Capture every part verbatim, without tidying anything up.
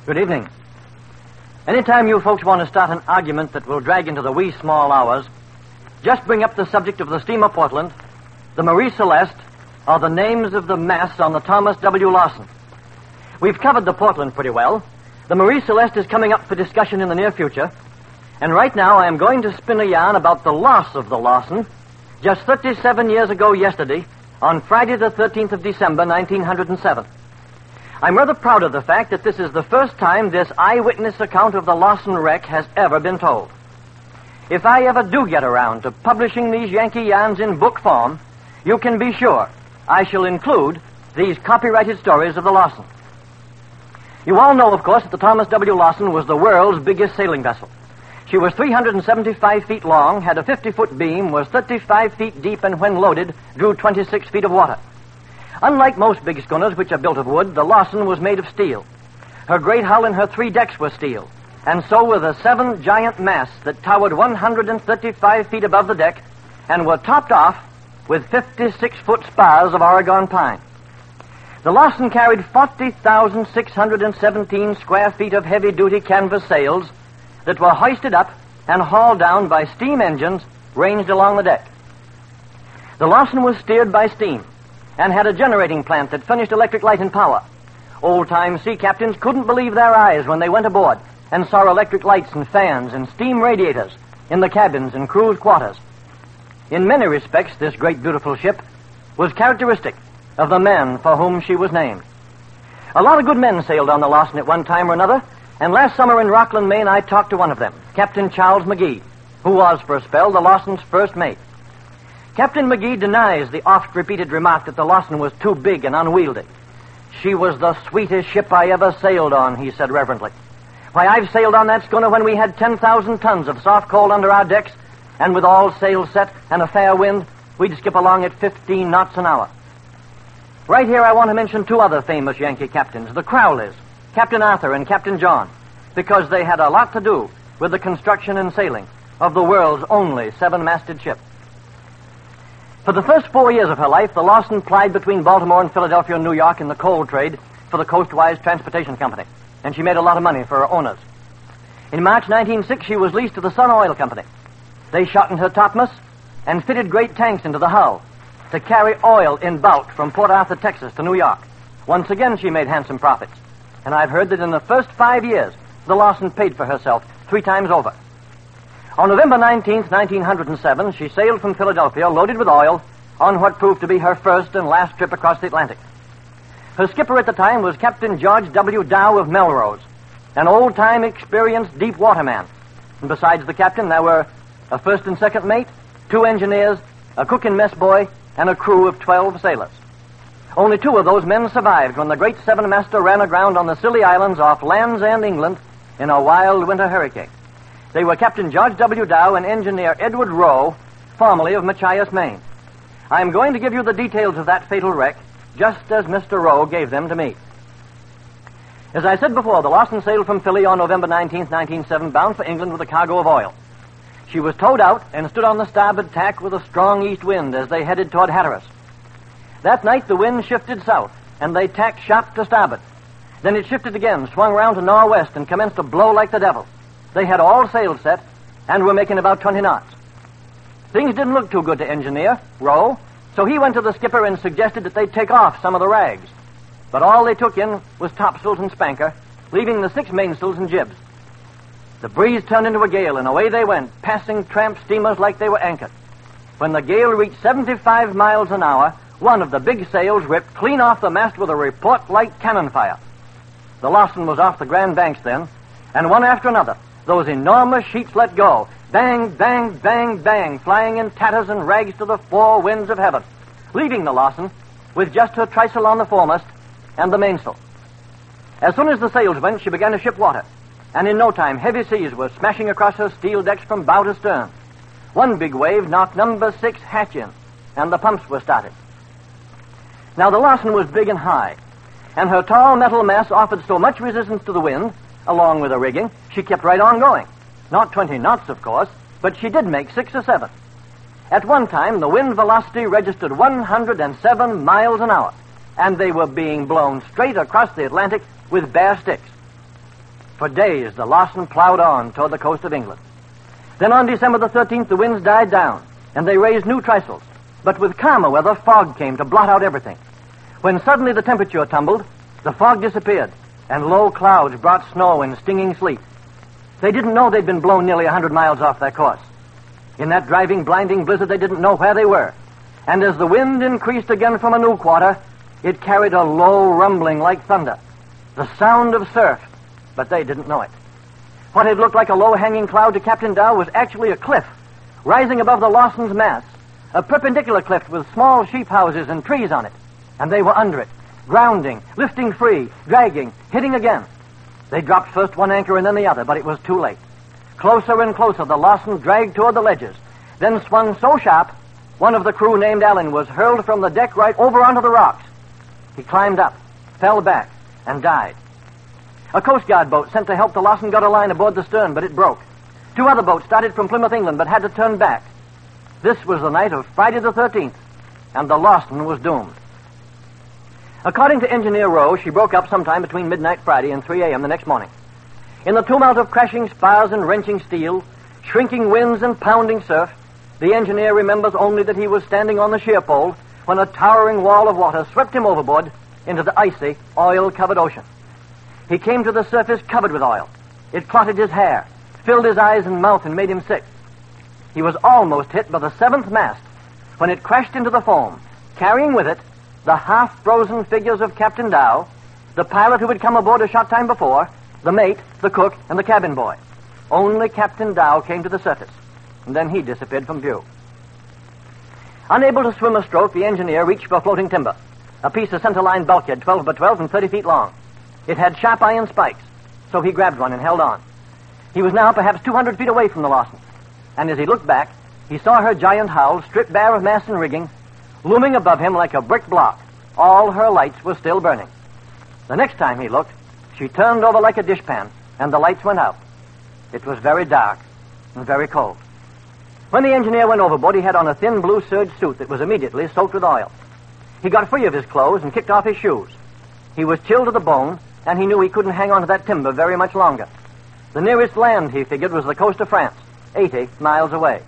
Good evening. Anytime you folks want to start an argument that will drag into the wee small hours, just bring up the subject of the steamer Portland, the Marie Celeste, or the names of the masts on the Thomas W. Lawson. We've covered the Portland pretty well. The Marie Celeste is coming up for discussion in the near future. And right now I am going to spin a yarn about the loss of the Lawson just thirty-seven years ago yesterday, on Friday the thirteenth of December, nineteen oh seven. I'm rather proud of the fact that this is the first time this eyewitness account of the Lawson wreck has ever been told. If I ever do get around to publishing these Yankee yarns in book form, you can be sure I shall include these copyrighted stories of the Lawson. You all know, of course, that the Thomas W. Lawson was the world's biggest sailing vessel. She was three hundred seventy-five feet long, had a fifty-foot beam, was thirty-five feet deep, and when loaded, drew twenty-six feet of water. Unlike most big schooners, which are built of wood, the Lawson was made of steel. Her great hull and her three decks were steel, and so were the seven giant masts that towered one hundred thirty-five feet above the deck and were topped off with fifty-six foot spars of Oregon pine. The Lawson carried forty thousand six hundred seventeen square feet of heavy-duty canvas sails that were hoisted up and hauled down by steam engines ranged along the deck. The Lawson was steered by steam and had a generating plant that furnished electric light and power. Old-time sea captains couldn't believe their eyes when they went aboard and saw electric lights and fans and steam radiators in the cabins and crew's quarters. In many respects, this great, beautiful ship was characteristic of the men for whom she was named. A lot of good men sailed on the Lawson at one time or another, and last summer in Rockland, Maine, I talked to one of them, Captain Charles McGee, who was, for a spell, the Lawson's first mate. Captain McGee denies the oft-repeated remark that the Lawson was too big and unwieldy. She was the sweetest ship I ever sailed on, he said reverently. Why, I've sailed on that schooner when we had ten thousand tons of soft coal under our decks, and with all sails set and a fair wind, we'd skip along at fifteen knots an hour. Right here I want to mention two other famous Yankee captains, the Crowleys, Captain Arthur and Captain John, because they had a lot to do with the construction and sailing of the world's only seven-masted ship. For the first four years of her life, the Lawson plied between Baltimore and Philadelphia and New York in the coal trade for the Coastwise Transportation Company, and she made a lot of money for her owners. In March nineteen oh six, she was leased to the Sun Oil Company. They shortened her topmasts and fitted great tanks into the hull to carry oil in bulk from Port Arthur, Texas, to New York. Once again, she made handsome profits, and I've heard that in the first five years, the Lawson paid for herself three times over. On November nineteenth, nineteen oh seven, she sailed from Philadelphia loaded with oil on what proved to be her first and last trip across the Atlantic. Her skipper at the time was Captain George W. Dow of Melrose, an old-time, experienced deep-water man. And besides the captain, there were a first and second mate, two engineers, a cook and mess boy, and a crew of twelve sailors. Only two of those men survived when the great seven-master ran aground on the Scilly Islands off Land's End, England, in a wild winter hurricane. They were Captain George W. Dow and Engineer Edward Rowe, formerly of Machias, Maine. I am going to give you the details of that fatal wreck, just as Mister Rowe gave them to me. As I said before, the Lawson sailed from Philly on November nineteenth, nineteen oh seven, bound for England with a cargo of oil. She was towed out and stood on the starboard tack with a strong east wind as they headed toward Hatteras. That night, the wind shifted south, and they tacked sharp to starboard. Then it shifted again, swung round to northwest, and commenced to blow like the devil. They had all sails set and were making about twenty knots. Things didn't look too good to Engineer Rowe, so he went to the skipper and suggested that they take off some of the rags. But all they took in was topsails and spanker, leaving the six mainsails and jibs. The breeze turned into a gale, and away they went, passing tramp steamers like they were anchored. When the gale reached seventy-five miles an hour, one of the big sails ripped clean off the mast with a report like cannon fire. The Lawson was off the Grand Banks then, and one after another, those enormous sheets let go. Bang, bang, bang, bang, flying in tatters and rags to the four winds of heaven, leaving the Lawson with just her trysail on the foremast and the mainsail. As soon as the sails went, she began to ship water, and in no time, heavy seas were smashing across her steel decks from bow to stern. One big wave knocked number six hatch in, and the pumps were started. Now, the Lawson was big and high, and her tall metal mass offered so much resistance to the wind, along with the rigging, she kept right on going. Not twenty knots, of course, but she did make six or seven. At one time, the wind velocity registered one hundred seven miles an hour, and they were being blown straight across the Atlantic with bare sticks. For days, the Larsen plowed on toward the coast of England. Then on December the thirteenth, the winds died down, and they raised new trysails. But with calmer weather, fog came to blot out everything. When suddenly the temperature tumbled, the fog disappeared, and low clouds brought snow and stinging sleet. They didn't know they'd been blown nearly a hundred miles off their course. In that driving, blinding blizzard, they didn't know where they were. And as the wind increased again from a new quarter, it carried a low rumbling like thunder, the sound of surf, but they didn't know it. What had looked like a low-hanging cloud to Captain Dow was actually a cliff, rising above the Larsen's masts, a perpendicular cliff with small sheep houses and trees on it, and they were under it, grounding, lifting free, dragging, hitting again. They dropped first one anchor and then the other, but it was too late. Closer and closer, the Larsen dragged toward the ledges, then swung so sharp, one of the crew named Allen was hurled from the deck right over onto the rocks. He climbed up, fell back, and died. A Coast Guard boat sent to help the Larsen got a line aboard the stern, but it broke. Two other boats started from Plymouth, England, but had to turn back. This was the night of Friday the thirteenth, and the Larsen was doomed. According to Engineer Rowe, she broke up sometime between midnight Friday and three a.m. the next morning. In the tumult of crashing spars and wrenching steel, shrinking winds and pounding surf, the engineer remembers only that he was standing on the sheer pole when a towering wall of water swept him overboard into the icy, oil-covered ocean. He came to the surface covered with oil. It clotted his hair, filled his eyes and mouth, and made him sick. He was almost hit by the seventh mast when it crashed into the foam, carrying with it the half-frozen figures of Captain Dow, the pilot who had come aboard a short time before, the mate, the cook, and the cabin boy. Only Captain Dow came to the surface, and then he disappeared from view. Unable to swim a stroke, the engineer reached for floating timber, a piece of center-line bulkhead twelve by twelve and thirty feet long. It had sharp iron spikes, so he grabbed one and held on. He was now perhaps two hundred feet away from the Larsen, and as he looked back, he saw her giant hull, stripped bare of masts and rigging, looming above him like a brick block. All her lights were still burning. The next time he looked, she turned over like a dishpan, and the lights went out. It was very dark and very cold. When the engineer went overboard, he had on a thin blue serge suit that was immediately soaked with oil. He got free of his clothes and kicked off his shoes. He was chilled to the bone, and he knew he couldn't hang on to that timber very much longer. The nearest land, he figured, was the coast of France, eighty miles away.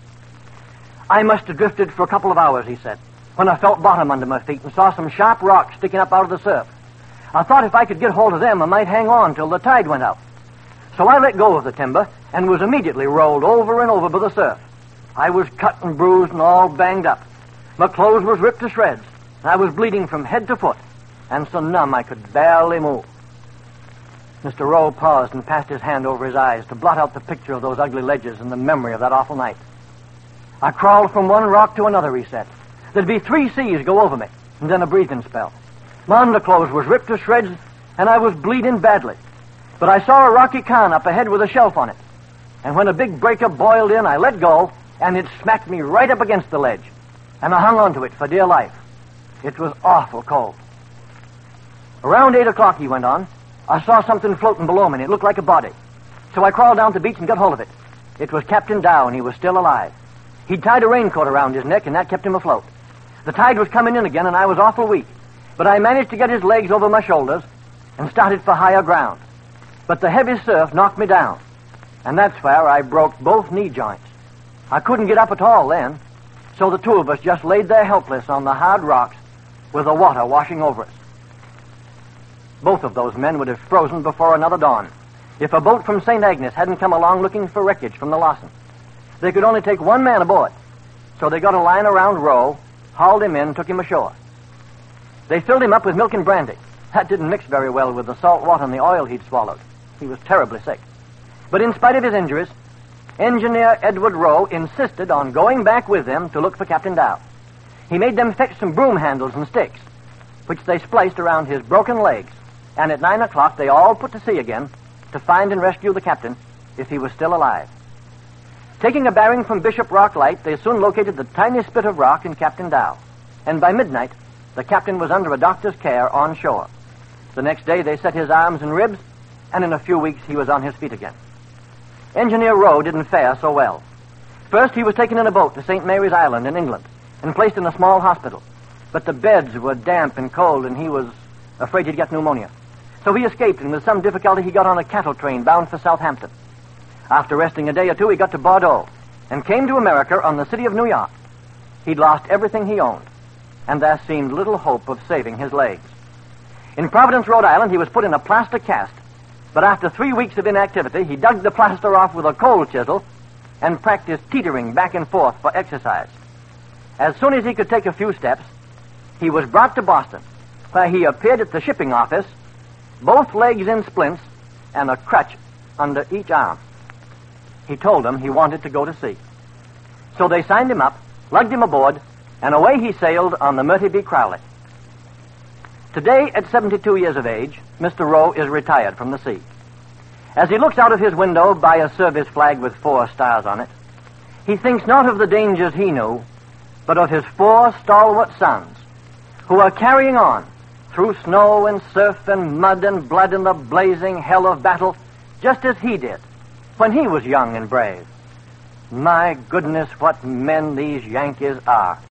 I must have drifted for a couple of hours, he said, when I felt bottom under my feet and saw some sharp rocks sticking up out of the surf. I thought if I could get hold of them, I might hang on till the tide went out. So I let go of the timber and was immediately rolled over and over by the surf. I was cut and bruised and all banged up. My clothes was ripped to shreds. I was bleeding from head to foot, and so numb I could barely move. Mister Rowe paused and passed his hand over his eyes to blot out the picture of those ugly ledges and the memory of that awful night. I crawled from one rock to another, he said. There'd be three seas go over me, and then a breathing spell. My underclothes was ripped to shreds, and I was bleeding badly. But I saw a rocky cairn up ahead with a shelf on it. And when a big breaker boiled in, I let go, and it smacked me right up against the ledge. And I hung onto it for dear life. It was awful cold. Around eight o'clock, he went on, I saw something floating below me, and it looked like a body. So I crawled down to the beach and got hold of it. It was Captain Dow, and he was still alive. He'd tied a raincoat around his neck, and that kept him afloat. The tide was coming in again, and I was awful weak. But I managed to get his legs over my shoulders and started for higher ground. But the heavy surf knocked me down, and that's where I broke both knee joints. I couldn't get up at all then, so the two of us just laid there helpless on the hard rocks with the water washing over us. Both of those men would have frozen before another dawn if a boat from Saint Agnes hadn't come along looking for wreckage from the Larsen. They could only take one man aboard, so they got a line around Rowe, hauled him in, took him ashore. They filled him up with milk and brandy. That didn't mix very well with the salt water and the oil he'd swallowed. He was terribly sick. But in spite of his injuries, Engineer Edward Rowe insisted on going back with them to look for Captain Dow. He made them fetch some broom handles and sticks, which they spliced around his broken legs, and at nine o'clock they all put to sea again to find and rescue the captain if he was still alive. Taking a bearing from Bishop Rock Light, they soon located the tiny spit of rock in Captain Dow, and by midnight, the captain was under a doctor's care on shore. The next day, they set his arms and ribs, and in a few weeks, he was on his feet again. Engineer Rowe didn't fare so well. First, he was taken in a boat to Saint Mary's Island in England and placed in a small hospital. But the beds were damp and cold, and he was afraid he'd get pneumonia. So he escaped, and with some difficulty he got on a cattle train bound for Southampton. After resting a day or two, he got to Bordeaux and came to America on the city of New York. He'd lost everything he owned, and there seemed little hope of saving his legs. In Providence, Rhode Island, he was put in a plaster cast, but after three weeks of inactivity, he dug the plaster off with a coal chisel and practiced teetering back and forth for exercise. As soon as he could take a few steps, he was brought to Boston, where he appeared at the shipping office, both legs in splints and a crutch under each arm. He told them he wanted to go to sea. So they signed him up, lugged him aboard, and away he sailed on the Myrtle B. Crowley. Today, at seventy-two years of age, Mister Rowe is retired from the sea. As he looks out of his window by a service flag with four stars on it, he thinks not of the dangers he knew, but of his four stalwart sons, who are carrying on through snow and surf and mud and blood in the blazing hell of battle, just as he did when he was young and brave. My goodness, what men these Yankees are.